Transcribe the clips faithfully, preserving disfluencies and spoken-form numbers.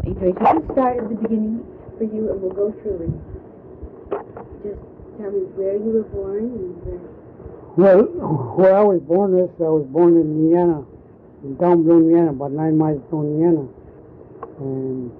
Adrian, can you start at the beginning for you, and we'll go through it. Just tell me where you were born and where. Well, where I was born is, I was born in Indiana, in down below Indiana, about nine miles from Indiana. And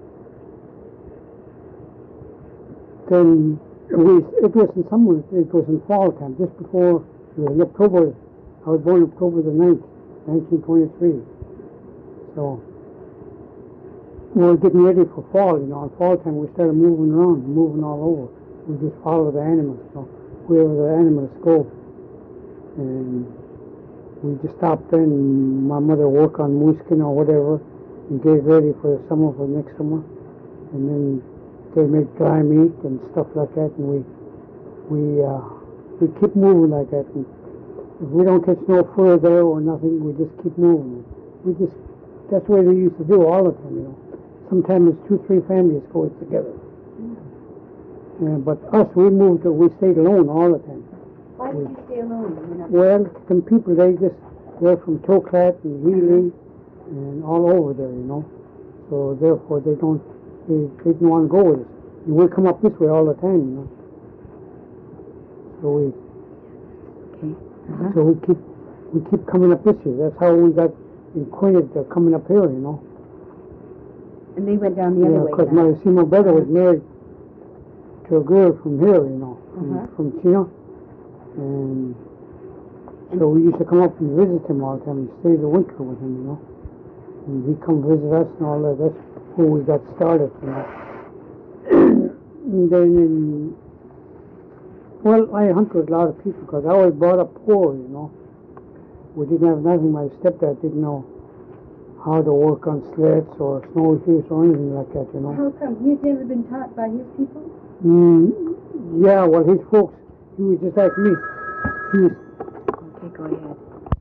then we, it was in summer, it was in fall time, just before, it was in October, I was born October the ninth, nineteen twenty-three. So, we were getting ready for fall, you know, in fall time we started moving around, moving all over. We just follow the animals, so wherever the animals go. And we just stopped in, and my mother worked on moose skin or whatever, and get ready for the summer, for next summer. And then they make dry meat and stuff like that, and we we uh, we keep moving like that. And if we don't catch no fur there or nothing, we just keep moving. We just, that's the way they used to do all the time, you know. Sometimes two, three families go together. Yeah, but us, we moved, we stayed alone all the time. Why did you stay alone? Well, some people, they just, they're from Toklat and Healy and all over there, you know. So therefore, they don't, they, they didn't want to go with us. And we come up this way all the time, you know. So we, okay. Uh-huh. so we keep, we keep coming up this way. That's how we got acquainted uh, coming up here, you know. And they went down the yeah, other way. Yeah, because my, see, my brother was married to a girl from here, you know, uh-huh. from, from Chino. And so we used to come up and visit him all the time and stay the winter with him, you know. And he'd come visit us and all that. That's where we got started, you know. And then, in, well, I hunted with a lot of people because I was brought up poor, you know. We didn't have nothing. My stepdad didn't know how to work on sleds or snowshoes or anything like that, you know. How come? He had never been taught by his people? Mm, yeah, well, his folks, he was just like me. He was... Okay, go ahead.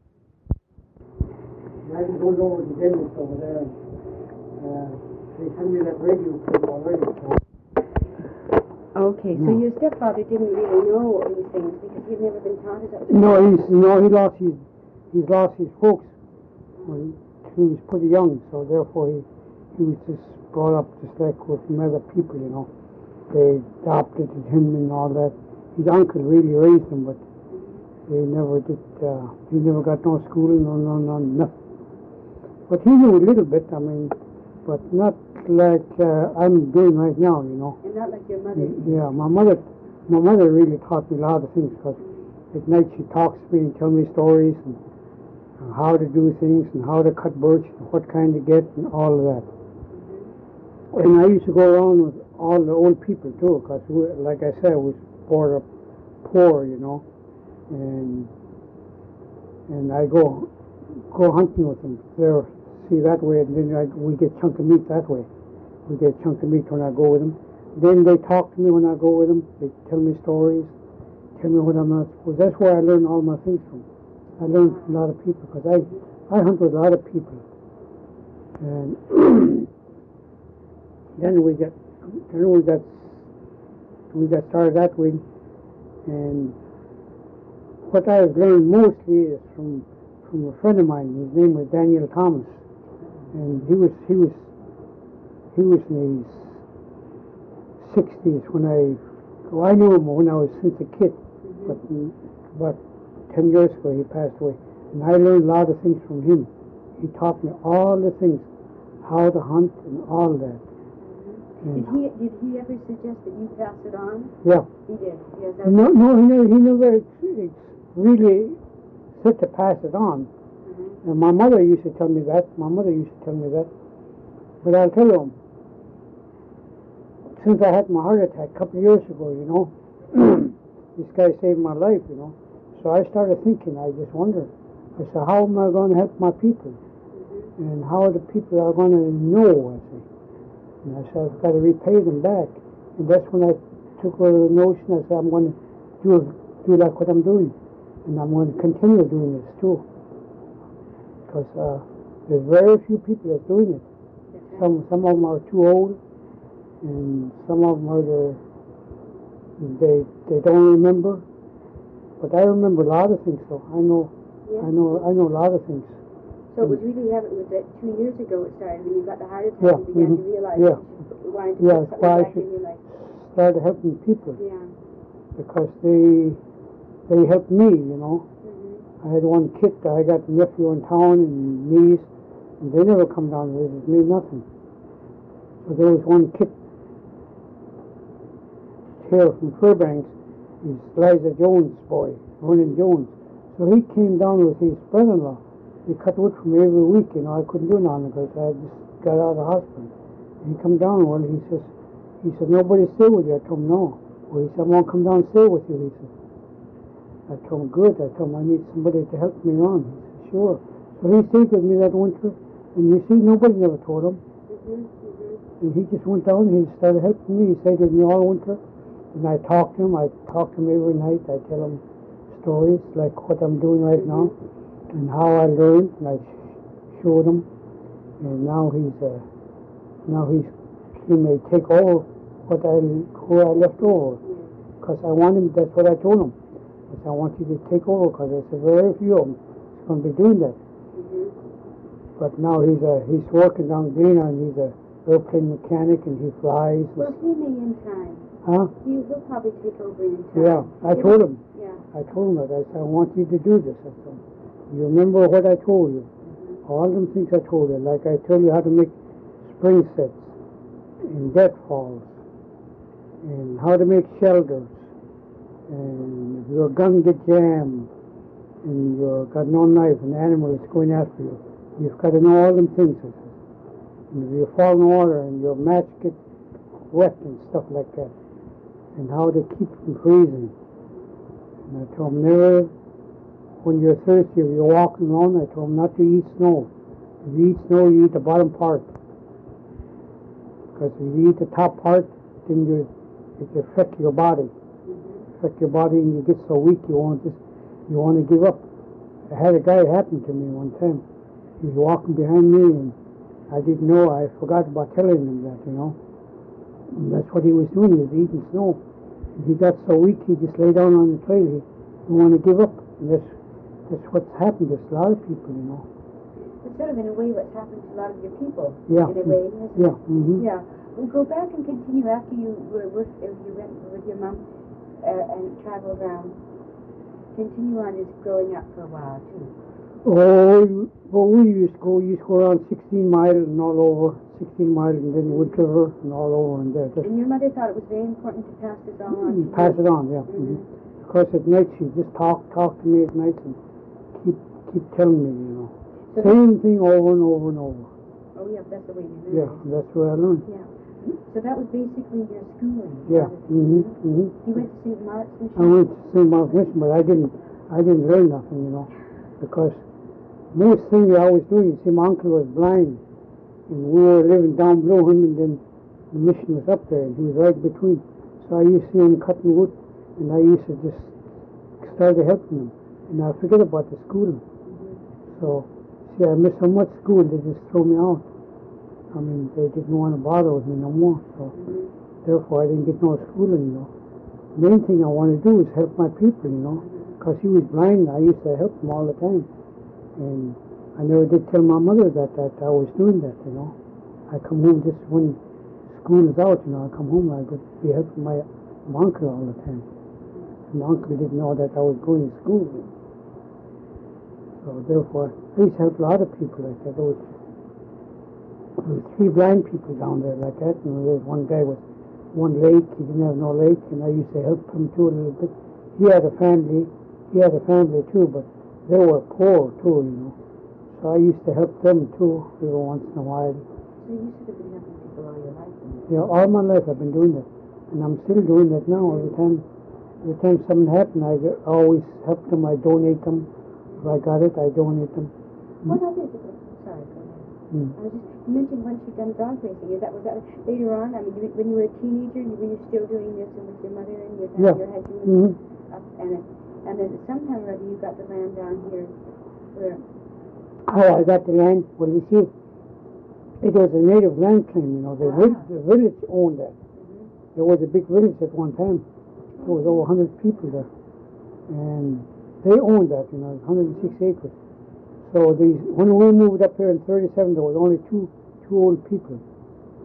I can go over to Dennis over there. Uh, they sent me that radio clip already. So. Okay, so no. Your stepfather didn't really know these things because he'd never been taught about it? No, he's, no, he lost his, he's lost his folks when he was pretty young, so therefore he, he was just brought up just like with some other people, you know. They adopted him and all that. His uncle really raised him, but they never did, uh, he never got no schooling, no, no, no, nothing. But he knew a little bit, I mean, but not like uh, I'm doing right now, you know. And not like your mother? Yeah, my mother, my mother really taught me a lot of things, because at night she talks to me and tells me stories and uh, how to do things and how to cut birch and what kind to get and all of that. And I used to go around with all the old people too, because like I said, we was brought up poor, you know, and and I go go hunting with them there, see that way, and then I, we get chunk of meat that way. We get chunk of meat when I go with them. Then they talk to me when I go with them. They tell me stories, tell me what I'm not supposed. That's where I learn all my things from. I learn from a lot of people, because I I hunt with a lot of people, and then we got then we got we got started that way. And what I've learned mostly is from from a friend of mine. His name was Daniel Thomas, and he was he was he was in his sixties when I well, I knew him when I was since a kid, mm-hmm. but about ten years ago he passed away, and I learned a lot of things from him. He taught me all the things, how to hunt and all that. Did he did he ever suggest that you pass it on? Yeah. He did. Yes, no, no, he never, he never really said to pass it on. Mm-hmm. And my mother used to tell me that. My mother used to tell me that. But I'll tell you, since I had my heart attack a couple of years ago, you know, this guy saved my life, you know. So I started thinking. I just wondered. I said, how am I going to help my people? Mm-hmm. And how the people are going to know, I say. And I said, I've got to repay them back. And that's when I took the notion, I said, I'm going to do, do like what I'm doing. And I'm going to continue doing this too. Because uh, there's very few people that's doing it. Some some of them are too old, and some of them are there, they they don't remember. But I remember a lot of things, so I know yeah. I know I know a lot of things. So it was really, it was that two years ago it started when you got the heart attack yeah. and began mm-hmm. to realize why Yeah. you wanted to Yeah, put why I something back should- in your life. started helping people Yeah. because they they helped me, you know. Mm-hmm. I had one kid that I got nephew in town and niece, and they never come down and visit me, nothing. So there was one kid here from Fairbanks, he's Liza Jones' boy, Vernon Jones. So he came down with his brother-in-law. They cut wood for me every week, you know. I couldn't do nothing because I just got out of the hospital. And he come down, well, he says, he said, nobody stay with you. I told him, no. Well, he said, I won't come down and stay with you, he said. I told him, good. I told him, I need somebody to help me around. He said, sure. So he stayed with me that winter, and you see, nobody never told him. Mm-hmm. Mm-hmm. And he just went down and he started helping me. He stayed with me all winter. And I talked to him. I talk to him every night. I tell him stories like what I'm doing right now and how I learned. And I sh- showed him. And now he's uh, now he's he may take over what I who I left over. Because I want him. That's what I told him. I said, I want you to take over because there's a very few of them that's going to be doing that. Mm-hmm. But now he's uh, he's working down Greener and he's a airplane mechanic and he flies. Well, he may in time. Huh? He, he'll probably take over in time. Yeah, I Give told him- him. Yeah. I told him that. I said, I want you to do this. I said, you remember what I told you? Mm-hmm. All them things I told you. Like I told you how to make spring sets and deadfalls and how to make shelters. And if your gun get jammed and you've got no knife and the animal is going after you, you've got to know all them things. I said. And if you fall in the water and your match get wet and stuff like that, and how to keep from freezing. And I told him never, when you're thirsty, if you're walking alone, I told him not to eat snow. If you eat snow, you eat the bottom part. Because if you eat the top part, then you, it affects your body. Mm-hmm. Affect your body and you get so weak you want just, you want to give up. I had a guy happen to me one time. He was walking behind me and I didn't know, I forgot about telling him that, you know. And that's what he was doing, he was eating snow. And he got so weak, he just lay down on the trail. He didn't want to give up. And that's, that's what's happened to a lot of people, you know. It's sort of in a way what's happened to a lot of your people. Yeah. In a way, hasn't Yeah. it? Mm-hmm. Yeah. We'll go back and continue after you were with, if you went with your mom uh, and traveled around. Continue on his growing up for a while, too. Oh, you- well, we used to go, we used to go around sixteen miles and all over, sixteen miles and then Wood River and all over and there. Just And your mother thought it was very important to pass this on. mm, to pass you. it on, yeah. Mhm. Mm-hmm. Of course, at night she just talk, talk to me at night and keep, keep telling me, you know. So Same thing over and over and over. Oh, yeah, that's the way you Yeah, learned. that's what I learned. Yeah. So that was basically your schooling. Yeah. rather than- Mm-hmm. Mm-hmm. You went to Saint Mark's and I went to Saint Mark's Mission, but I didn't, I didn't learn nothing, you know, because most things I was doing, you see, my uncle was blind, and we were living down below him, and then the mission was up there, and he was right between. So I used to see him cutting wood, and I used to just start helping him, and I forget about the schooling. Mm-hmm. So, see, I missed so much school, they just threw me out. I mean, they didn't want to bother with me no more, so Mm-hmm. therefore I didn't get no schooling, you know. The main thing I want to do is help my people, you know, because he was blind, I used to help him all the time. And I never did tell my mother that, that I was doing that, you know. I come home just when school is out, you know, I come home, I could be helping my, my uncle all the time. And my uncle didn't know that I was going to school. So therefore, I used to help a lot of people like that. There was, there was three blind people down there like that, and there was one guy with one leg, he didn't have no leg, and I used to help him too a little bit. He had a family, he had a family too, but they were poor too, you know. So I used to help them too every once in a while. So you should have been helping people all your life. Then. Yeah, all my life I've been doing that, and I'm still doing that now. Every time, every time something happened, I get- always help them. I donate them. If I got it, I donate them. What others? Sorry, go ahead. Mm. I was just you mentioned once you'd done dog racing. Is that was that later on? I mean, you, when you were a teenager, you were you still doing this with your mother and your Yeah. family? Or had you Mm-hmm. up and it, and then sometime or other you got the land down here where How I got the land? Well, you see, it was a native land claim. You know, the, Ah. vil- the village owned that. mm-hmm. There was a big village at one time. There was over a hundred people there, and they owned that. You know, one hundred six acres. So these, when we moved up here in thirty-seven, there was only two two old people,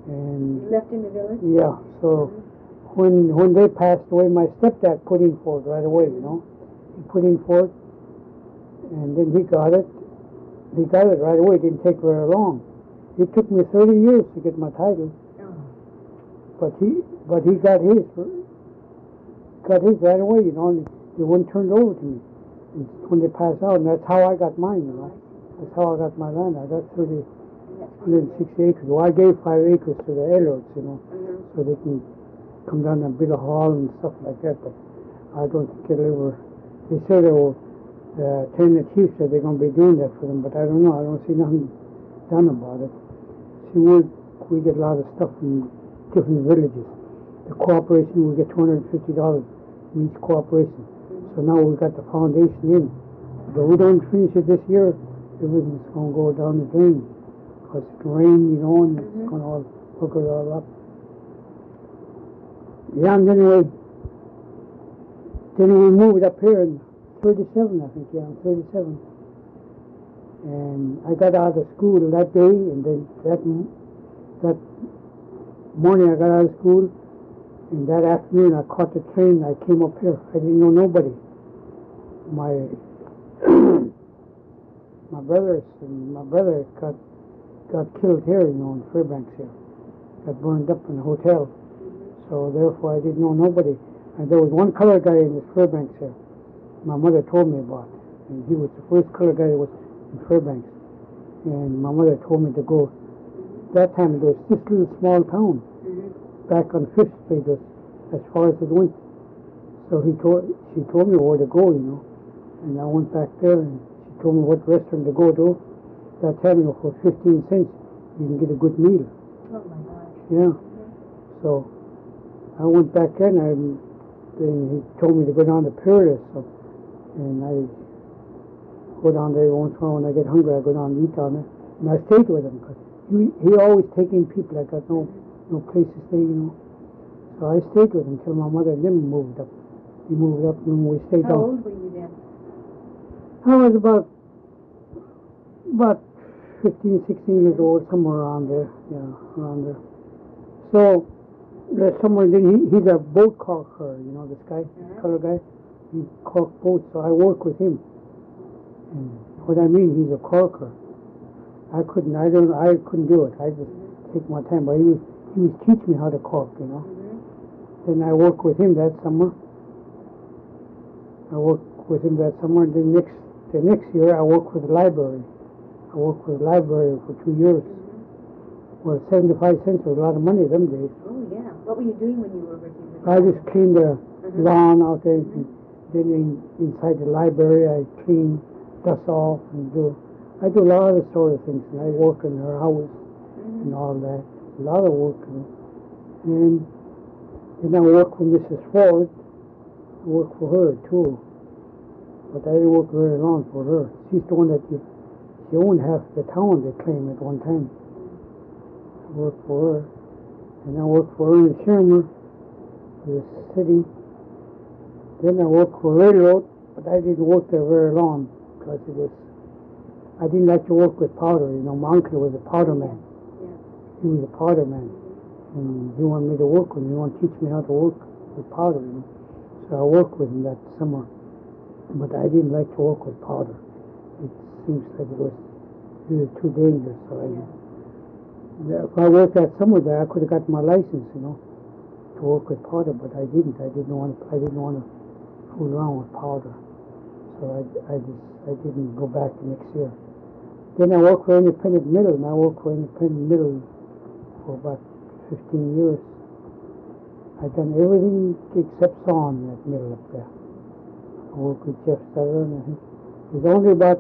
And You left in the village? yeah, so Mhm. when when they passed away, my stepdad put in for it right away, you know. He put in for it, and then he got it. He got it right away. It didn't take very long. It took me thirty years to get my title, Oh. but he but he got his got his right away, you know. And the one turned over to me and when they passed out, and that's how I got mine, you know. That's how I got my land. I got thirty, one hundred sixty acres. Well, I gave five acres to the Ellards, you know, Mhm. so they can come down and build a hall and stuff like that. But I don't think it'll ever. They said they will. Uh, ten the chief said they're going to be doing that for them, but I don't know. I don't see nothing done about it. See, we we get a lot of stuff from different villages. The cooperation, we get two hundred fifty dollars from each cooperation. So now we've got the foundation in. But we don't finish it this year, everything's going to go down the drain. Because it can rain, you know, and it's Mhm. going to all hook it all up. Yeah, and anyway, then we moved up here in thirty-seven, I think, yeah, I'm thirty-seven. And I got out of school that day, and then that m- that morning I got out of school, and that afternoon I caught the train. I came up here. I didn't know nobody. My my brothers and my brother got got killed here, you know, in Fairbanks here. Got burned up in a hotel. So therefore I didn't know nobody. And there was one colored guy in this Fairbanks here. My mother told me about, and he was the first colored guy that was in Fairbanks. And my mother told me to go. That time it was this little small town, Mhm. back on Fifth Street, as, as far as it went. So he told, she told me where to go, you know. And I went back there, and she told me what restaurant to go to. That time, you know, for fifteen cents, you can get a good meal. Oh my gosh. Yeah. So I went back there, and I, then he told me to go down to Paradise. So, and I go down there once in a while. When I get hungry, I go down and eat down there. And I stayed with him because he, he always taking people. I got no no place to stay, you know. So I stayed with him until my mother and them moved up. We moved up, and we stayed How down. old were you then? I was about about fifteen, sixteen years old, somewhere around there. Yeah, around there. So there's somewhere. Then he, he's a boat caulker, you know, this guy, Mhm. color guy. He caulk boats, so I work with him. And what I mean, he's a caulker. I couldn't. I don't. I couldn't do it. I just take my time. But he was. He was teaching me how to caulk, you know. Mhm. Then I worked with him that summer. I worked with him that summer. The next, the next year, I worked with the library. I worked with the library for two years. Mhm. Well, seventy-five cents was a lot of money them days. Oh yeah. What were you doing when you were working with I the just cleaned the Mhm. lawn out there. Mhm. And then in, inside the library, I clean, dust off, and do. I do a lot of sort of things. And I work in her house Mhm. and all that. A lot of work. And, and then I work for Missus Ford. I work for her too. But I didn't work very long for her. She's the one that you, she owned half the town, they claim, at one time. I worked for her. And I worked for her in Shermer, for the city. Then I worked for Railroad, but I didn't work there very long because it was, I didn't like to work with powder. You know, my uncle was a powder man. Yeah. He was a powder man. And he wanted me to work with him. He wanted to teach me how to work with powder, you know. So I worked with him that summer. But I didn't like to work with powder. It seems like it was really too dangerous. So I, yeah, if I worked that summer there, I could have got my license, you know, to work with powder. But I didn't. I didn't want. I didn't want to fool around with powder. So I, I just I didn't go back the next year. Then I worked for Independent Middle, and I worked for Independent Middle for about fifteen years. I've done everything except sawn that middle up there. I worked with Jeff Sutter, and I think there's only about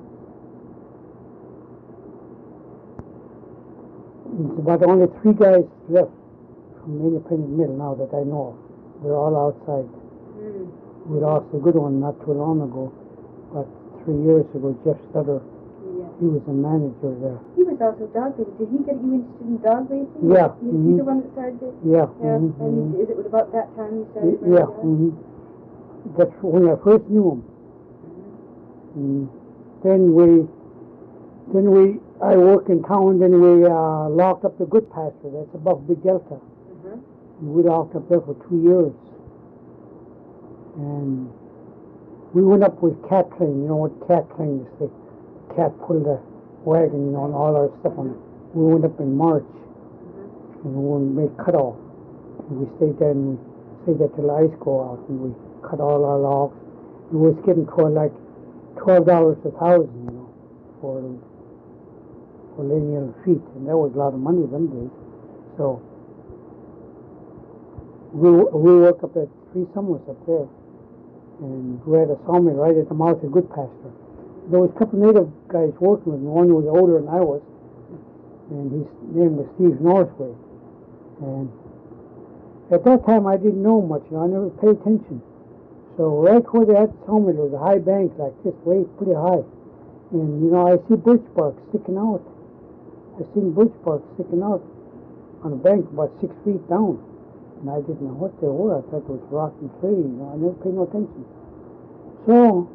there's about only three guys left from Independent Middle now that I know of. They're all outside. Mm. We lost a good one not too long ago, about three years ago. Jeff Sutter, Yeah. he was a manager there. He was also dog racing. Did he get you interested in dog racing? Yeah. Is he Mhm. the one that started it? Yeah. Yeah. mhm, And mhm. is it about that time you Y- started? Yeah. running dogs? hmm That's when I first knew him. Mhm. Mm. Then we, then we, I work in town, then we uh, locked up the good pasture. That's above Big Delta. Mm-hmm. And we locked up there for two years. And we went up with cat train. You know what cat train is? The cat pulled the wagon, you know, and all our stuff on it. We went up in March, Mm-hmm. and we made cutoff. And we stayed there, and we stayed there till the ice go out, and we cut all our logs. It was getting for like twelve dollars a thousand, you know, for for linear feet, and that was a lot of money them days. So we we worked up at three summers up there, and we had a sawmill right at the mouth of Good Pasture. There was a couple native guys working with me. One was older than I was, and his name was Steve Northway. And at that time, I didn't know much. You know, I never paid attention. So right where they had the sawmill, there was a high bank like this, way pretty high. And you know, I see birch bark sticking out. I seen birch bark sticking out on a bank about six feet down, and I didn't know what they were. I thought it was rotten tree. You know, I never paid no attention. So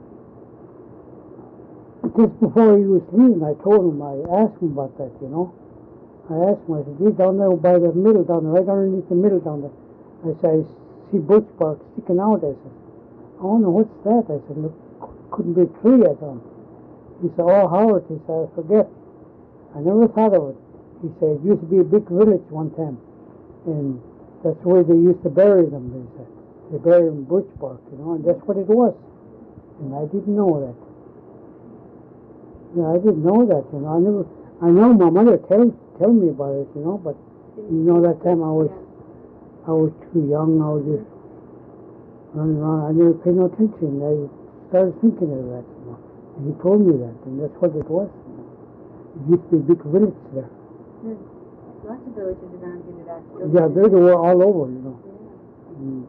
just before he was leaving, I told him, I asked him about that, you know. I asked him, I said, "Gee, down there by the middle, down there, right underneath the middle down there." I said, "I see birch bark sticking out." I said, "I don't know what's that." I said, "Look, couldn't be a tree," I thought. He said, "Oh, Howard," he said, "I forget. I never thought of it." He said, "It used to be a big village one time, and that's where they used to bury them," they said. They buried them in birch bark, you know, and that's what it was. And I didn't know that. Yeah, I didn't know that, you know. I never, I know my mother tell tell me about it, you know, but you know, that time I was, I was too young. I was just running around. I never paid no attention. I started thinking of that, you know. And he told me that, and that's what it was. You know. It used to be a big village there. Mm. Lots of villages around here that are Yeah, they were all over, you know. Yeah. And,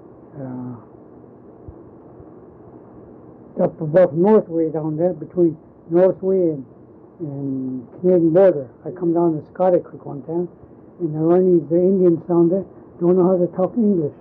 uh, up above Northway down there, between Northway and, and Canadian border. I come down to Scotty Creek one time, and the Runnings, the Indians down there, don't know how to talk English.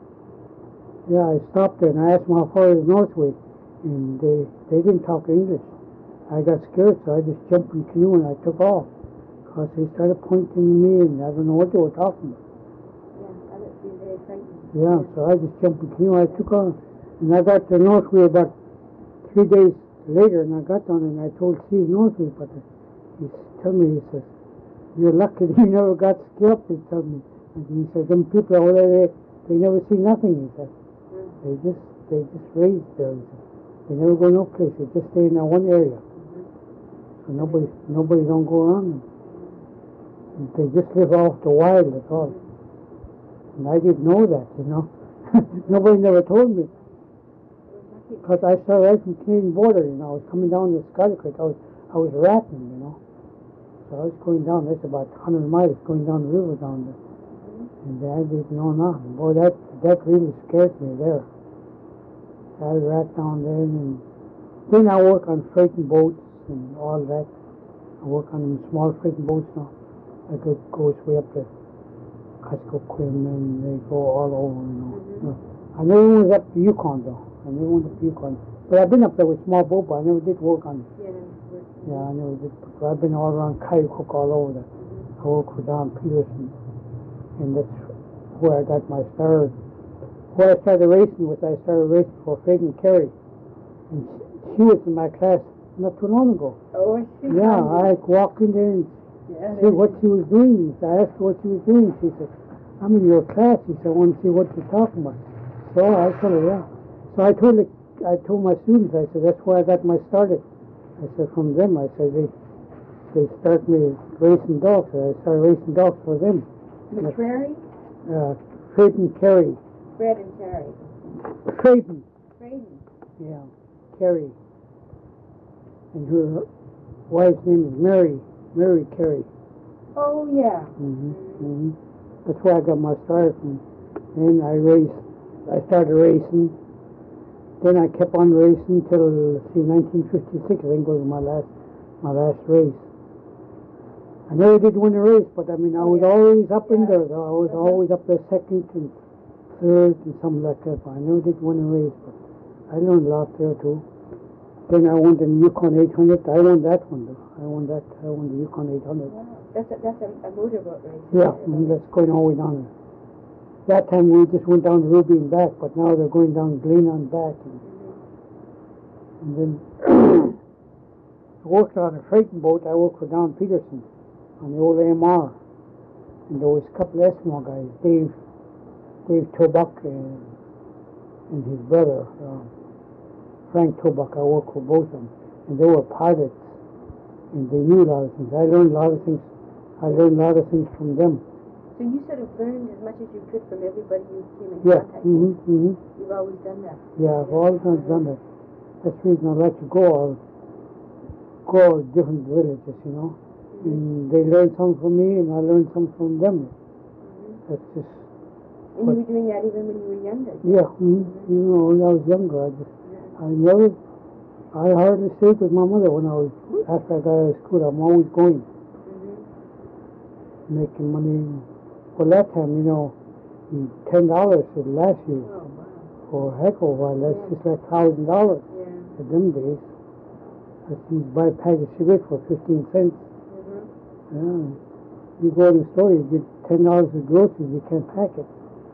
Yeah, I stopped there and I asked them how far is Northway, and they, they didn't talk English. I got scared, so I just jumped in the canoe and I took off, because they started pointing to me, and I don't know what they were talking about. Yeah, that would be very frightening. Yeah, so I just jumped in the canoe, I took off, and I got to Northway about three days later, and I got down and I told Steve Northway, but he told me, he says, "You're lucky that you never got scalped," he told me. And he said, "Them people over there, they, they never see nothing," he said. Mm. They just, they just raised there, he said. They never go no place, they just stay in that one area. Mm-hmm. So nobody, nobody don't go around them. And they just live off the wild, that's all. And I didn't know that, you know. Nobody never told me. Because I started right from Canadian border, you know. I was coming down to Scotty Creek. I was, I was ratting, you know. So I was going down. That's about one hundred miles going down the river down there. And I didn't know nothing. Boy, that that really scared me there. I rat down there, and then I work on freighting boats and all that. I work on them small freighting boats now. Like it goes way up to Kuskokwim, and they go all over, you know. Mm-hmm. I never went up to Yukon though. I never went up to Yukon. But I've been up there with small boat, but I never did work on it. Yeah, that was Yeah, I never did. But I've been all around Kayukuk all over there. I worked for Don Peterson, and that's where I got my start. Where I started racing was I started racing for Faden Carey, and she, she was in my class not too long ago. Oh, I see. Yeah, I walked in there and Yeah, see what she was doing. I asked her what she was doing. She said, "I'm in your class." She said, "I want to see what you're talking about." So I told her, yeah. So I told her, I told my students, I said, that's where I got my started. I said, from them, I said, they they started me racing dogs. I started racing dogs for them. McCrary? Uh, Creighton Carey. Fred and Terry. Creighton. Creighton. Yeah, Carey. And her wife's name is Mary, Mary Carey. Oh, yeah. Mm-hmm. Mm-hmm. That's where I got my start from. And I raced, I started racing. Then I kept on racing till, see, nineteen fifty-six, I think was my last, my last race. I never did win a race, but I mean, I was Yeah. always up in Yeah. there, though. I was Uh-huh. always up there second and third and something like that, but I never did win a race, but I learned a lot there too. Then I won the Yukon eight hundred. I won that one. Though. I won that. I won the Yukon eight hundred. Wow. That's a, that's a, a motorboat race. Yeah, and that's going all the way down. That time we just went down to Ruby and back, but now they're going down Glen and back. And, Mm-hmm. and then I worked on a freighting boat. I worked for Don Peterson on the old A M R. And there was a couple of Eskimo guys, Dave, Dave Tobuck and, and his brother, um, Frank Tobuck. I worked for both of them. And they were pilots. And they knew a lot of things. I learned a lot of things. I learned a lot of things from them. So you sort of learned as much as you could from everybody you came in Yeah. contact Mm-hmm, with. mm-hmm. You've always done that. Yeah, I've always done that. That's the reason I like to go. I'll go to different villages, you know. Mm-hmm. And they learn something from me, and I learn something from them. Mm-hmm. That's just, And you were doing that even when you were younger. yeah. Mm-hmm. You know, when I was younger, I just, Yeah. I never, I hardly stayed with my mother when I was, after I got out of school. I'm always going, Mm-hmm. making money. Well, that time, you know, ten dollars would last you Oh, wow. for a heck of a while. That's Yeah. just like thousand dollars Yeah. in them days. I used to buy a pack of cigarettes for fifteen cents. Mm-hmm. Yeah. You go to the store, you get ten dollars of groceries, you can't pack it.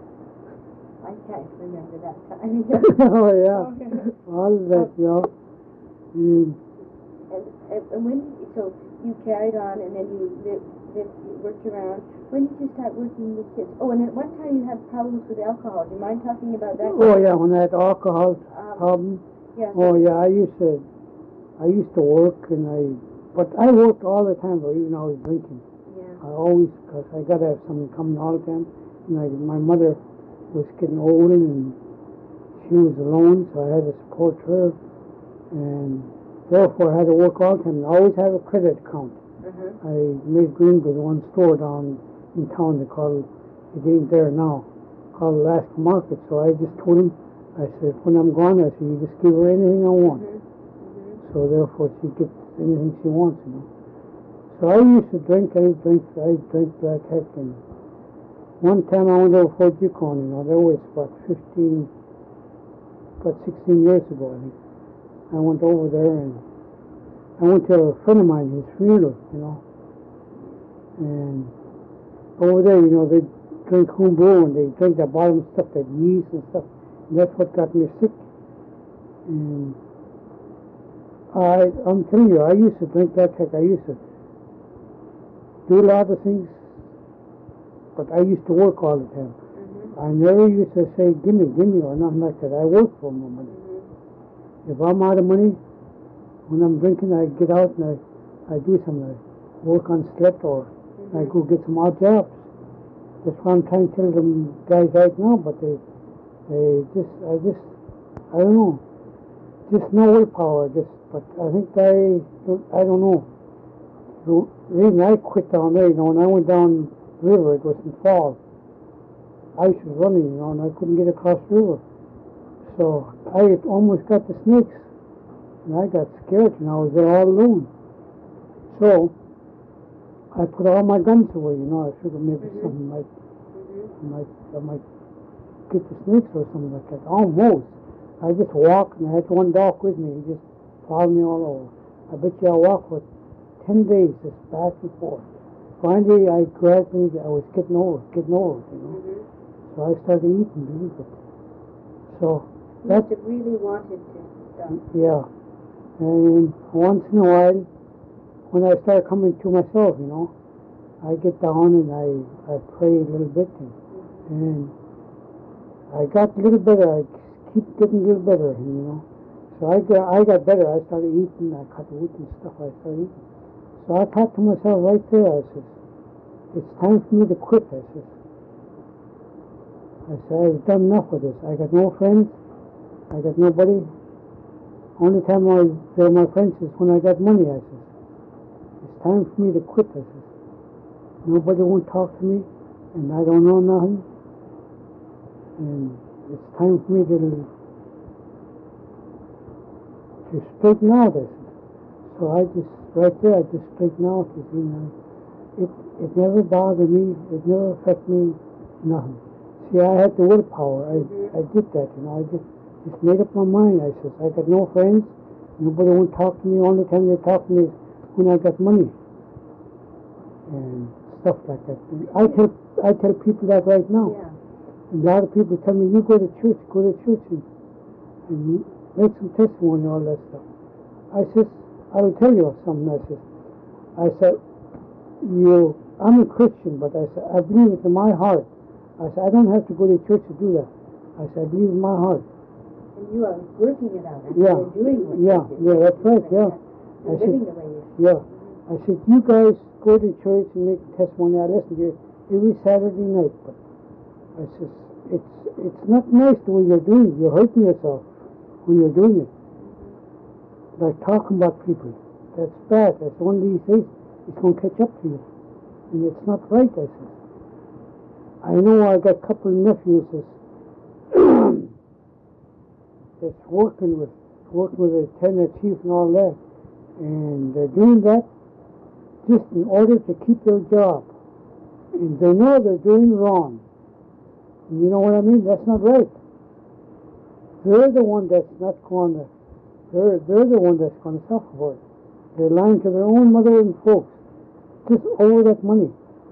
I can't remember that time. Oh, yeah. Okay. All of that, you know. Mm. And, and, and when did you, so you carried on and then you lived, lived, you worked around. When did you start working with kids? Oh, and at one time you had problems with alcohol. Do you mind talking about that? Oh, yeah, when I had alcohol Um, problem. Yes. Oh, yeah, I used to, I used to work and I, but I worked all the time, though, even though I was drinking. Yeah. I always, because I got to have something coming all the time. And I, my mother was getting old and she was alone, so I had to support her. And therefore, I had to work all the time. I always have a credit account. Uh-huh. I made Greenwood one store down in town. They call it ain't there now, called Alaska Market. So I just told him, I said, when I'm gone, I said, you just give her anything I want. Mm-hmm. Mm-hmm. So therefore, she gets anything she wants, you know. So I used to drink, I drink, I drink like heck. And one time I went over Fort Yukon, you know, that was about fifteen, about sixteen years ago, I think. I went over there and I went to a friend of mine, his funeral, you know. And over there, you know, they drink homebrew and they drink that bottom stuff, that yeast and stuff. And that's what got me sick. And I, I'm telling you, I used to drink that heck. I used to do a lot of things, but I used to work all the time. Mm-hmm. I never used to say, give me, give me, or nothing like that. I work for my money. Mm-hmm. If I'm out of money, when I'm drinking, I get out and I, I do something. I work on sled or Mm-hmm. I go get some odd jobs. That's what I'm trying to tell them guys right now, but they, they just, I just, I don't know. Just no willpower, just, but I think I, I don't know. The reason I quit down there, you know, when I went down the river, it was in fall. Ice was running, you know, and I couldn't get across the river. So I almost got the snakes, and I got scared, you know, I was there all alone. So I put all my guns away, you know, I figured maybe Mhm. something might, Mm-hmm. might, I might get the snakes or something like that. Almost. I just walked, and I had one dog with me, he just followed me all over. I bet you I walked for ten days, just back and forth. Finally, I gradually, I was getting over, getting over it, you know. Mm-hmm. So I started eating, believe it. So, You that, must have really wanted to stop. yeah. And once in a while, when I start coming to myself, you know, I get down and I, I pray a little bit, and, and I got a little better. I keep getting a little better, you know. So I got, I got better. I started eating. I cut wood and stuff. I started eating. So I thought to myself right there, I says, it's time for me to quit. I says, I said, I've done enough of this. I got no friends. I got nobody. Only time I was there, my friends, is when I got money. I says, it's time for me to quit. I says, nobody won't talk to me, and I don't know nothing. And it's time for me to to straighten out. I said. So I just right there, I just straighten out. You see, now, it it never bothered me. It never affected me. Nothing. See, I had the willpower. I Mhm. I did that. You know, I just just made up my mind. I says, I got no friends. Nobody won't talk to me. Only time they talk to me is when I got money and stuff like that. And I tell I tell people that right now. Yeah. And a lot of people tell me, you go to church, go to church and, and you make some testimony and all that stuff. I says, I will tell you something. I says, I said, you, I'm a Christian, but I said, I believe it in my heart. I said, I don't have to go to church to do that. I said, I believe in my heart. And you are working it out. And Yeah. you're doing what Yeah, you do. yeah, that's right, yeah. You're I said, living the way you yeah. I said, you guys go to church and make testimony. I listen to you every Saturday night, but I says, it's it's not nice the way you're doing it. You're hurting yourself when you're doing it. Like talking about people. That's bad. That's one of these days it's going to catch up to you. And it's not right, I says. I know I got a couple of nephews that's, that's working with working with a tenant chief and all that. And they're doing that just in order to keep their job. And they know they're doing wrong. And you know what I mean? That's not right. They're the one that's not going to, they're, they're the one that's going to suffer for it. They're lying to their own mother and folks just over that money.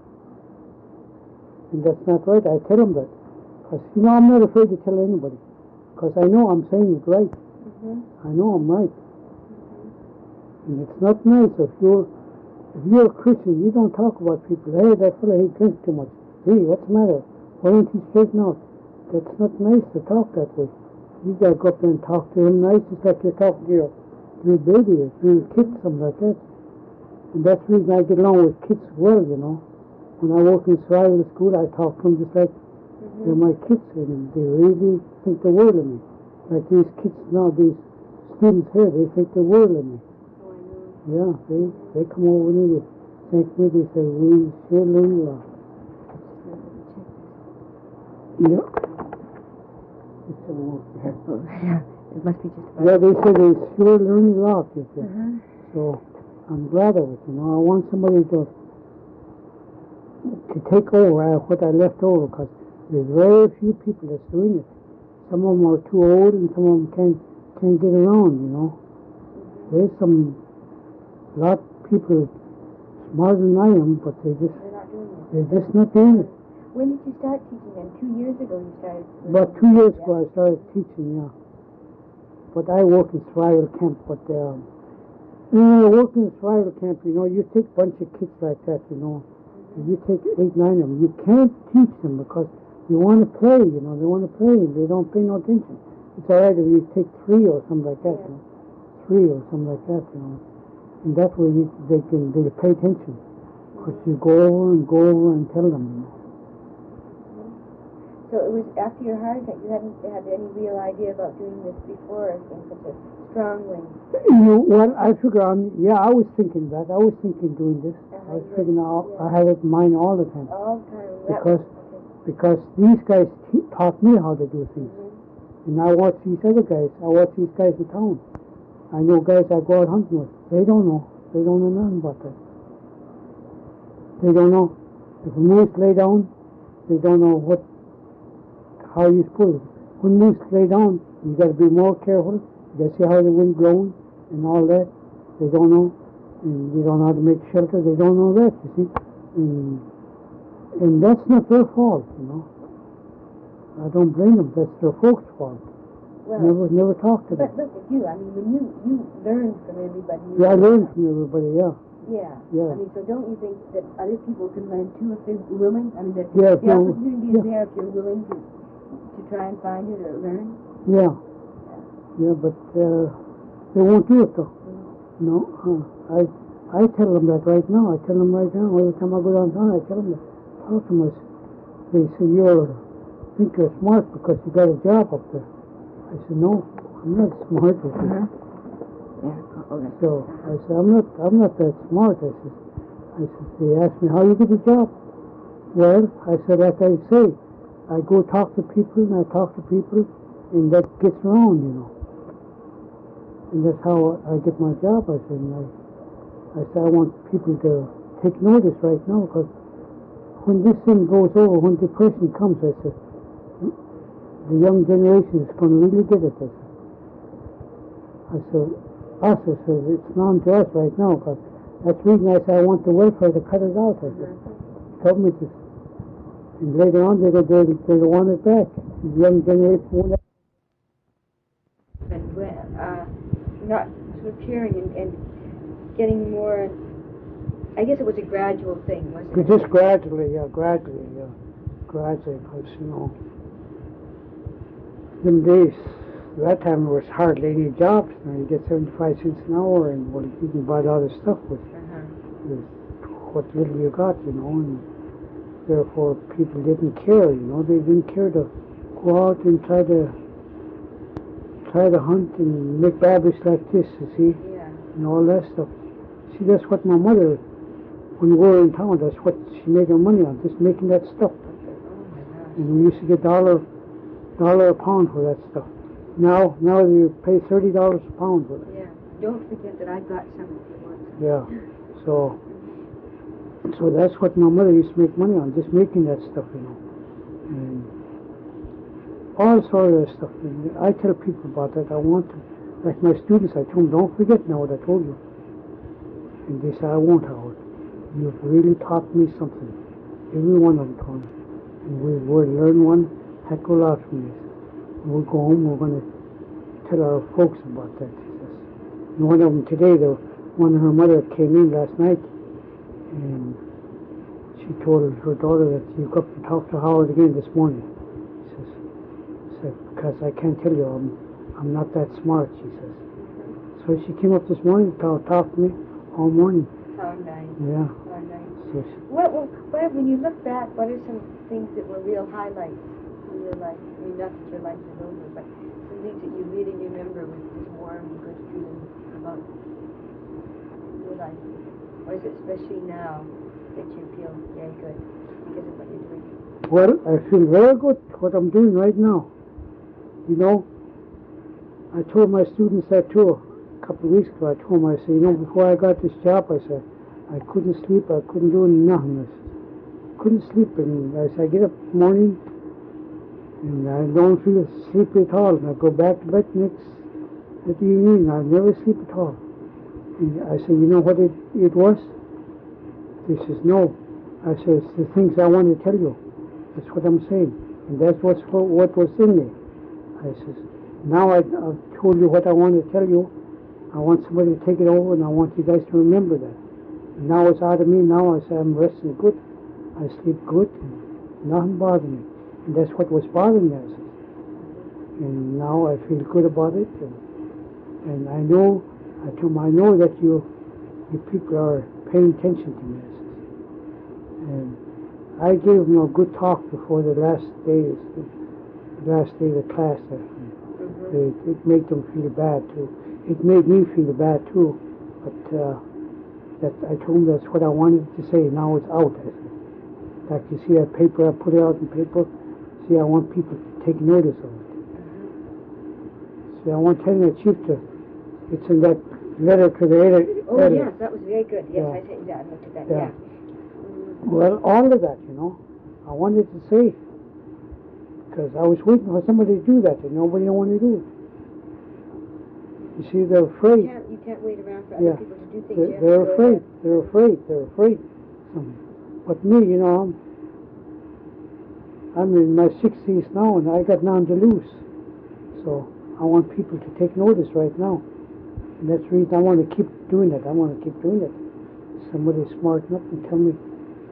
And that's not right. I tell them that. Because, you know, I'm not afraid to tell anybody. Because I know I'm saying it right. Mm-hmm. I know I'm right. And it's not nice if you're if you're a Christian, you don't talk about people. Hey, that fellow, he drinks too much. Hey, what's the matter? Why don't you straighten out? That's not nice to talk that way. You gotta go up there and talk to him nice, just like you're talking to your, your baby or your kid, something like that. And that's the reason I get along with kids well, you know. When I work in survival school, I talk to them just like Mm-hmm. they're my kids, and they really think the world of me. Like these kids now, these students here, they think the world of me. Oh, I know. Yeah, they they come over and they thank me. They say, we sure learn a lot. Yeah. It's a walk there. Oh, yeah. It must be just about. Yeah, they say they sure learn a lot. They say. Uh-huh. So I'm glad of it. You know, I want somebody to to take over uh, what I left over, because there's very few people that's doing it. Some of them are too old, and some of them can't can't get around. You know, Mm-hmm. there's some lot of people smarter than I am, but they just They're not doing it. they're just not doing it. When did you start teaching then? Two years ago you started? About two years ago I started teaching, yeah. But I work in survival camp, but um, you know, work in survival camp, you know, you take a bunch of kids like that, you know, and you take eight, nine of them, you can't teach them because they want to play, you know, they want to play and they don't pay no attention. It's all right if you take three or something like that, you know, three or something like that, you know, and that way you, they can they pay attention. Because you go over and go over and tell them, you know. So it was after your heart attack, you hadn't had any real idea about doing this before in such a strong way? You know, well, I figure on, yeah, I was thinking that. I was thinking doing this. Uh-huh, I was figuring out, yeah. I had it in mind all the time. All the time. That Because, was, okay. because these guys te- taught me how to do things. Mm-hmm. And I watch these other guys. I watch these guys in town. I know guys I go out hunting with. They don't know. They don't know nothing about that. They don't know. If a moose lay down, they don't know what, how you supposed to. When moose lay down, you got to be more careful. You got to see how the wind blowing and all that. They don't know. And you don't know how to make shelter. They don't know that, you see. And, and that's not their fault, you know. I don't blame them. That's their folks' fault. Well, Never, never talk to them. but look at you. I mean, when you, you learn from everybody. You Yeah, I learned from everybody, yeah. Yeah. Yeah. I mean, so don't you think that other people can learn too if they're willing? I mean, that Yeah, if the you're- opportunity is yeah. there if you're willing to to try and find it or learn. Yeah. Yeah, but uh, they won't do it, though. No. Uh, I I tell them that right now. I tell them right now. Every time I go downtown, I tell them that. Talk to them. I s- They say, you're, think you're smart because you got a job up there. I said, no, I'm not smart. I said, Uh-huh. Yeah. Okay. So I said, I'm not, I'm not that smart. I said, I said, they asked me, how you get a job? Well, I said, like I say, I go talk to people and I talk to people and that gets around, you know. And that's how I get my job, I said. And I, I said, I want people to take notice right now because when this thing goes over, when depression comes, I said, the young generation is going to really get it, I said. I said, us. I says, it's known to us right now, because that's the reason I said I want the welfare to cut it out. I said, government is, and later on they're going to they want it back. The young generation won't have. And uh, not sort of caring and, and getting more. I guess it was a gradual thing, wasn't it? Just gradually, yeah, gradually, yeah, gradually, because you know, them days, that time there was hardly any jobs. You know, you get seventy-five cents an hour, and well, you can buy all this stuff with, Uh-huh. with what little you got, you know, and therefore people didn't care, you know, they didn't care to go out and try to try to hunt and make babies like this, you see, Yeah. and all that stuff. See, that's what my mother, when we were in town, that's what she made her money on, just making that stuff. Oh my gosh. And we used to get dollar dollar a pound for that stuff. Now, now you pay thirty dollars a pound for it. Yeah. Don't forget that I got some of it once. Yeah. So, so that's what my mother used to make money on, just making that stuff, you know. And all sort of stuff. And I tell people about that. I want to, like my students, I told them, don't forget now what I told you. And they say, I won't, Howard. You've really taught me something. Every one of them told me. And we will learn one heck of a lot from this. And we'll go home, we're going to tell our folks about that, he says. And one of them today, the, one of her mother came in last night, and she told her daughter that you go up and talk to Howard again this morning. She says, said, because I can't tell you, I'm, I'm not that smart, she says. So she came up this morning to talk to me all morning. How nice. Yeah. How nice. So she, What, what, what, when you look back, what are some things that were real highlights in your life? I mean, not that your life is over, but some things that you really remember with this warm, good feeling about your life. Or is it especially now that you feel very good because of what you're doing? well, I feel very good what I'm doing right now. You know, I told my students that too a couple of weeks ago. I told them, I said, you know, before I got this job, I said, I couldn't sleep, I couldn't do nothing. I said, couldn't sleep, and I said, I get up in the morning, and I don't feel sleepy at all, and I go back to bed next at the evening, I never sleep at all. And I said, you know what it, it was? He says, no. I said, it's the things I want to tell you. That's what I'm saying. And that's what's, what was in me. I says, now I, I've told you what I want to tell you. I want somebody to take it over, and I want you guys to remember that. And now it's out of me. Now I say I'm resting good. I sleep good, and nothing bothers me. And that's what was bothering me. I says. And now I feel good about it. And, and I know, I told him, I know that you, you people are paying attention to me. I says. And I gave them a good talk before the last day, the last day of the class. Mm-hmm. It, it made them feel bad too. It made me feel bad too. But uh, that I told them that's what I wanted to say. Now it's out. I said. Like you see that paper, I put it out in paper. See, I want people to take notice of it. Mm-hmm. See, I want telling the chief to. It's in that letter to the editor. Oh editor. yes, that was very good. Yes, Yeah. I said that. I looked at that. Yeah. Yeah. Mm-hmm. Well, all of that, you know, I wanted to say, because I was waiting for somebody to do that, and nobody wanted to do it. You see, they're You afraid. can't, you can't wait around for Yeah. other people to do things. They're, You have to they're go afraid. ahead. They're afraid. They're afraid. Um, But me, you know, I'm, I'm in my sixties now, and I got none to lose. So I want people to take notice right now. And that's the reason I want to keep doing it. I want to keep doing it. Somebody smart enough and tell me,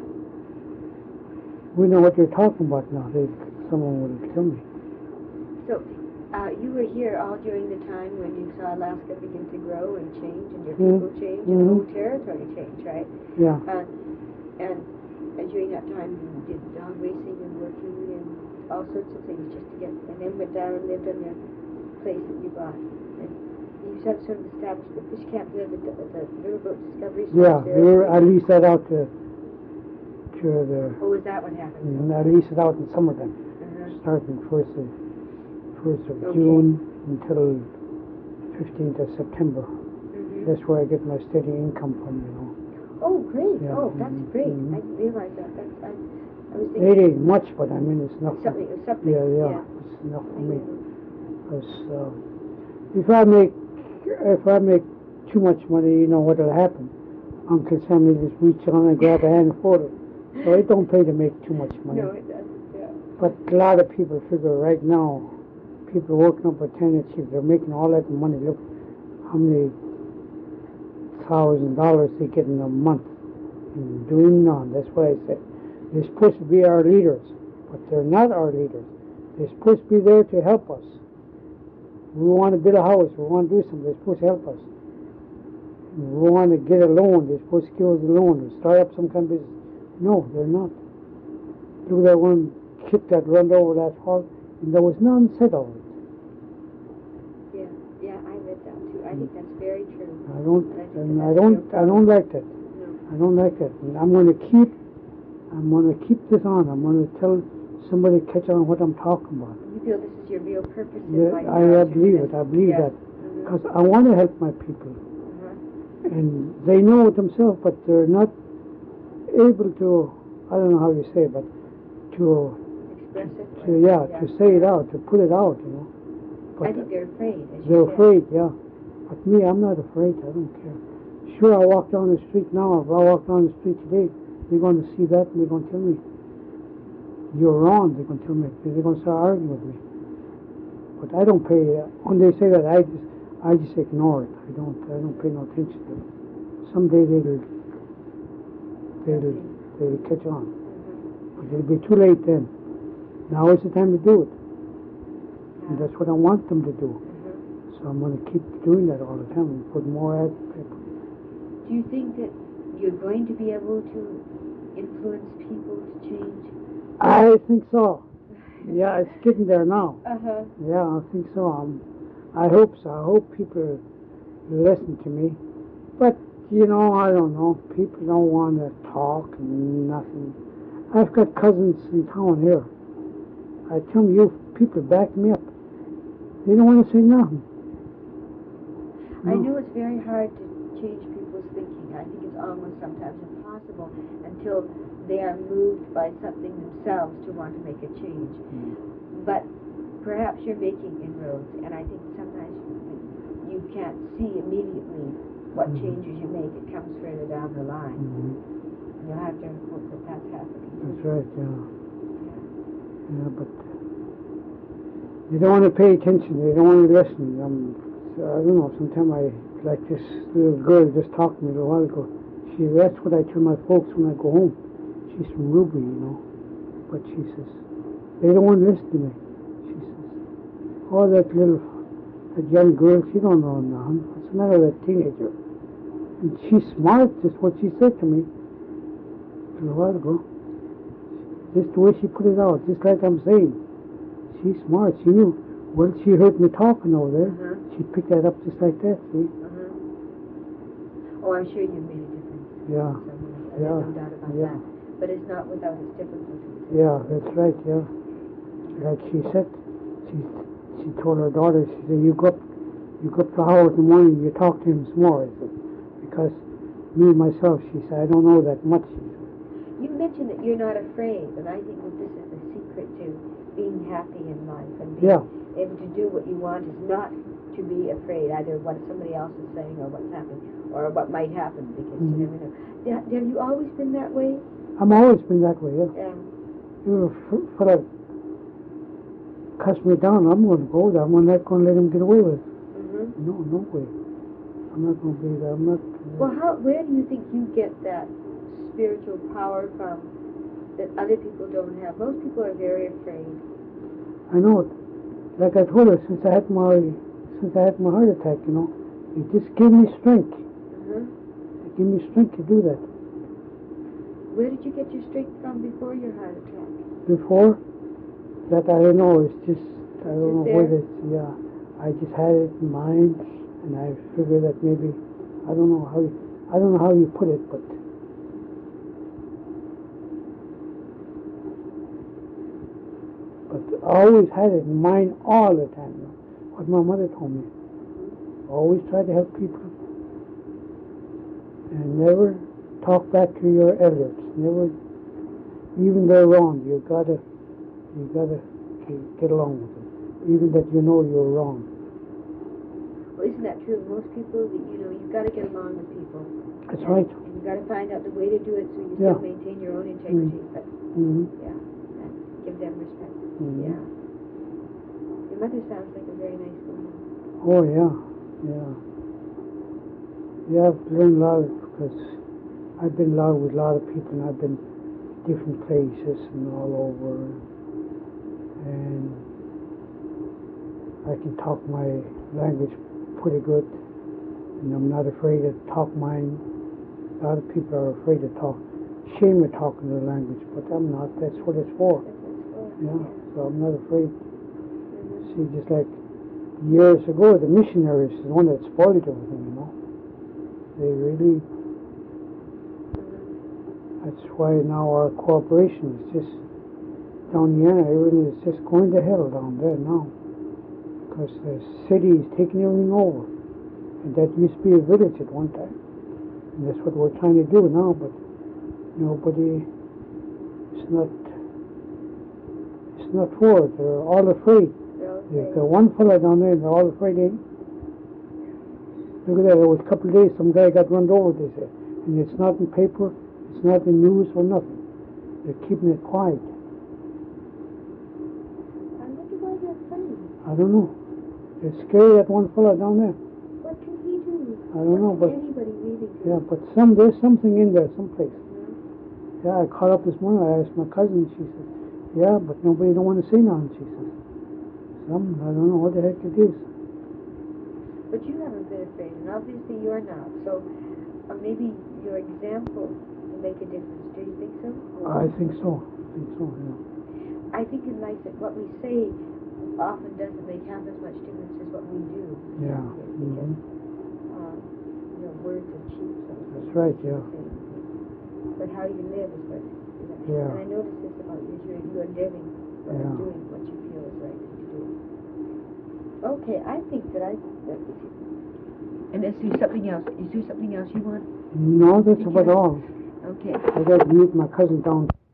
we know what you're talking about now. They, someone would tell me. So, uh, you were here all during the time when you saw Alaska begin to grow and change, and your Mhm. people change, and the Mhm. whole territory change, right? Yeah. Uh, and, and during that time, you did dog racing and working and all sorts of things just to get, and then went down and lived on your place that you bought. And you sort of, sort of established the fish camp there, the, the, the riverboat discovery. Yeah, there. we were, I leased that out to, to the, Oh, is that what happened? and I leased it out in Summerton, Uh-huh. starting first of, first of Okay. June until fifteenth of September. Mhm. That's where I get my steady income from, you know. Oh, great. Yeah. Oh, that's Mhm. great. Mhm. I didn't realize that. That's, I, I was It thinking ain't much, but I mean, it's enough. something, it was something. Yeah, yeah, yeah. it's enough for me. Because uh, if I make, if I make too much money, you know what'll happen. Uncle Sam will just reach on and grab a handful of it. So it don't pay to make too much money. No, it doesn't, yeah. But a lot of people figure right now, people working up for tenant chiefs, they're making all that money. Look how many thousand dollars they get in a month. And doing none. That's what I said. They're supposed to be our leaders, but they're not our leaders. They're supposed to be there to help us. We want to build a house. We want to do something. They're supposed to help us. We want to get a loan. They're supposed to give us a loan and start up some kind of business. No, they're not. Look at that one kid that ran over that hall, and there was none said of it. Yeah, yeah, I read that too. I think that's very true. I don't, And I think and that I that's don't, real I don't like that. No. I don't like that. And I'm going to keep, I'm going to keep this on. I'm going to tell somebody to catch on what I'm talking about. You feel this is your real purpose in Yeah, life? I, now I to believe live? it. I believe Yeah. that Mhm. because I want to help my people, Uh-huh. and they know it themselves, but they're not able to. I don't know how you say it, but to, Express it. to or- yeah, to say it out, to put it out, you know. But I think they're afraid. As you they're said. afraid, yeah. But me, I'm not afraid. I don't care. Sure, I walk down the street now. If I walk down the street today, they're going to see that and they're going to tell me, you're wrong. They're going to tell me. They're going to start arguing with me. But I don't pay. Uh, when they say that, I just, I just ignore it. I don't, I don't pay no attention to it. Someday they'll, they'll, they'll catch on. Mhm. But it'll be too late then. Now is the time to do it. And Yeah. that's what I want them to do. Mhm. So I'm going to keep doing that all the time and put more ad paper. Do you think that you're going to be able to influence people to change? I think so. Yeah, it's getting there now. Uh-huh. Yeah, I think so. Um, I hope so. I hope people listen to me. But, you know, I don't know. People don't want to talk and nothing. I've got cousins in town here. I tell them, you people back me up. They don't want to say nothing. I No. know it's very hard to change people's thinking. I think it's almost sometimes impossible until they are moved by something themselves to want to make a change. Mm. But perhaps you're making inroads, and I think sometimes you can't see immediately what Mhm. changes you make. It comes further down the line. Mhm. You'll have to hope that that's happening. That's right, yeah. Yeah, but they don't want to pay attention. They don't want to listen. Um, so I don't know. Sometimes I, like this little girl just talked to me a little while ago. She, that's what I tell my folks when I go home. She's from Ruby, you know. But she says, they don't want to listen to me. She says, oh, that little, that young girl, she don't know nothing. What's the matter with that teenager? And she's smart, just what she said to me a little while ago. Just the way she put it out, just like I'm saying. She's smart. She knew. Well, she heard me talking over there. Uh-huh. She picked that up just like that, see? Uh-huh. Oh, I'm sure you made a difference. Yeah. Somewhere. Yeah. There's no doubt about Yeah. that. But it's not without its difficulties. Yeah, that's right, yeah. Like she said, she she told her daughter, she said, you go up, you go up to Howard in the morning, you talk to him some more, I said, because me, myself, she said, I don't know that much, she said. You mentioned that you're not afraid, and I think that this is the secret to being happy in life and being Yeah. able to do what you want is not to be afraid, either of what somebody else is saying or what's happening or what might happen, because Mhm. you never know. Yeah, have you always been that way? I've always been that way, yeah. Yeah. You know, for that cuss me down, I'm going to go there. I'm not going to let him get away with it. Mm-hmm. No, no way. I'm not going to be there. I'm not. Uh, Well, how? Where do you think you get that spiritual power from that other people don't have? Most people are very afraid. I know it. Like I told her, since I had my since I had my heart attack, you know, it just gave me strength. Mm-hmm. It gave me strength to do that. Where did you get your strength from before your heart attack? Before that, I don't know. It's just I don't Just know there? what it's. Yeah, I just had it in mind, and I figured that maybe I don't know how you, I don't know how you put it, but. But I always had it in mind all the time. You know, what my mother told me. Always try to help people. And never talk back to your elders. Never, even they're wrong, you gotta, you gotta get along with them. Even that you know you're wrong. Well, isn't that true of most people? That, you know, you've got to get along with people. That's and, right. And you've got to find out the way to do it so you Yeah. still maintain your own integrity. Mm. But, Mm-hmm. yeah, and give them respect. Mm-hmm. Yeah. Your mother sounds like a very nice woman. Oh, yeah, yeah. Yeah, I've learned a lot because I've been a lot with a lot of people and I've been different places and all over. And I can talk my language pretty good. And I'm not afraid to talk mine. A lot of people are afraid to talk, shame of talking their language, but I'm not. That's what it's for. That's what it's for. Yeah, Yeah. so I'm not afraid. Mhm. See, just like years ago, the missionaries is the one that spoiled everything, you know. They really, that's why now our cooperation is just, down the end, everything is just going to hell down there now. Because the city is taking everything over. And that used to be a village at one time. And that's what we're trying to do now, but nobody, it's not, it's not for it. They're all afraid. They're all There's afraid. got one fella down there and they're all afraid of him. Look at that, there was a couple of days some guy got run over, they said. And it's not in paper, it's not in news or nothing. They're keeping it quiet. I wonder why they're afraid. I don't know. They're scared of that one fella down there. What can he do? I don't know, What but can anybody really do? yeah, but some there's something in there someplace. Mhm. Yeah, I called up this morning, I asked my cousin, she said, yeah, but nobody don't want to say nothing, she says. Some, I don't know what the heck it is. But you haven't been afraid, and obviously you're not. So uh, maybe your example will make a difference. Do you think so? I think so. I think so, yeah. I think in life that what we say often doesn't make half as much difference as what we do. Yeah. Because, Mm-hmm. um, you know, words are cheap. So That's right, yeah. But how you live is what. Yeah. And I notice this about you. You're, you're living, uh, Yeah. doing what you feel is right to do. Okay, I think that I. That if you, and is there something else? Is there something else you want? No, that's Did about you- all. Okay. I got to meet my cousin down